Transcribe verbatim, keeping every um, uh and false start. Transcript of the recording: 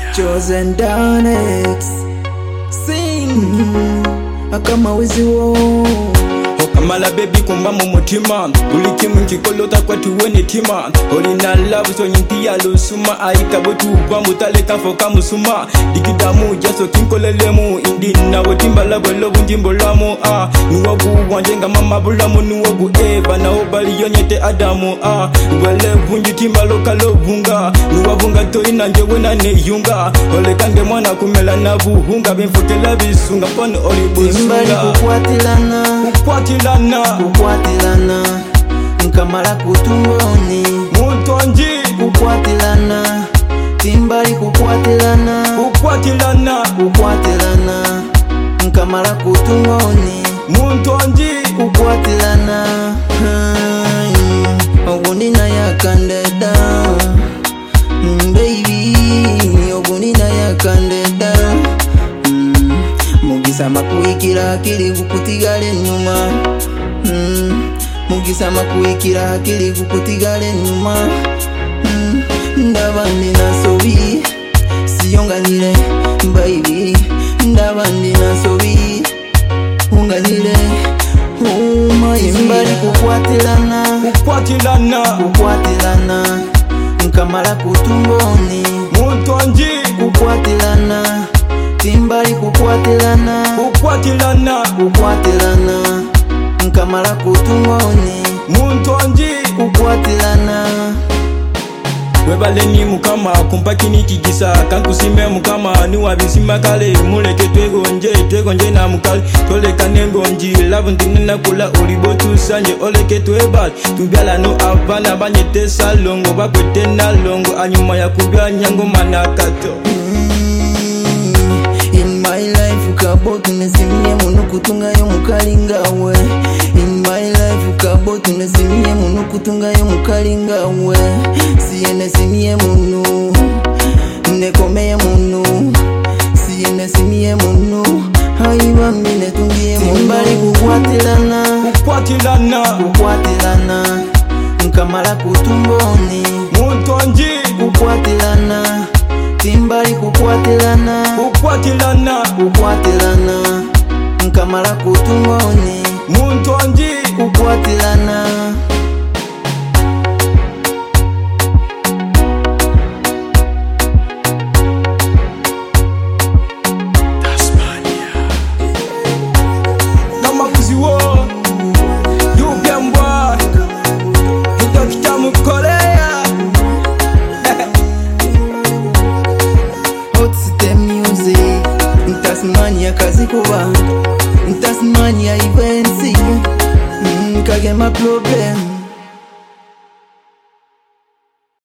Chosen Danex Sing Akama wizi wo Okamala baby kumba mu mutima buli kimu nkikolota kwatuwe netima olina love so nyintiya lusuma ayika botuva mutaleka foka musuma dikidamu jaso kinkolelemu indi nawe timbala bwelo bunjimbo lamu ah nuwagu wanje nga mama bulamu nuwagu eva na obali yonyete adamu ah wele bunji timbalo kalobunga nuwavunga toina njewe na neyunga olekange mwana kumela na buhunga bimfutela bisunga pon olibuzunga Timbali kukwatilana Kukwatilana Kukwatilana Nkamala kutungoni Mutonji Kukwatilana Timbali kukwatilana Kukwatilana Kukwatilana Nkamala kutungoni Mutonji Kukwatilana Ogunina yakandeda Baby Ogunina yakandeda Mugisa makuikira akili kukutigale nyuma mm. Mugisa makuikira akili kukutigale nyuma mm. Ndaba ndina sobi siyonganyire baby Ndaba ndina sobi unganyire oh my Timbali kukwatilana Kukwatilana Kukwatilana Nkamala kutungoni Mutonji Kukwatilana Timbali kukwatilana Kukwatilana Kukwatilana Nkamala kutungoni Mutonji Kukwatilana Webale ni mukama kumpakini kigisa kankusime mukama niwa bisima kale muleke twegonje twegonje na mukale toleka nengonji love ndinena kula olibotu sanje oleke twebal tubyala no abana banyete salongo bakwete na longo anyuma ya kubya nyango manakato In my life ukabotu nesimye munu kutunga yo mukalingawe In my life ukabotu nesimye munu kutunga yo mukalingawe Siye nesimye munu Nekomeye munu Siye nesimye munu Haiwa mine tungie munu Timbali kukwatilana Kukwatilana Kukwatilana Nkamala kutumboni Mutonji Kukwatilana Timbali kukwatilana Kukwatilana Kukwatilana Nkamala kutungoni Mutonji Kukwatilana Namakuzi wo Yugembwa Hidokita mukoleya Hot City Music Ntasmania kazi kuba Ntasmania events mm, Kagema problem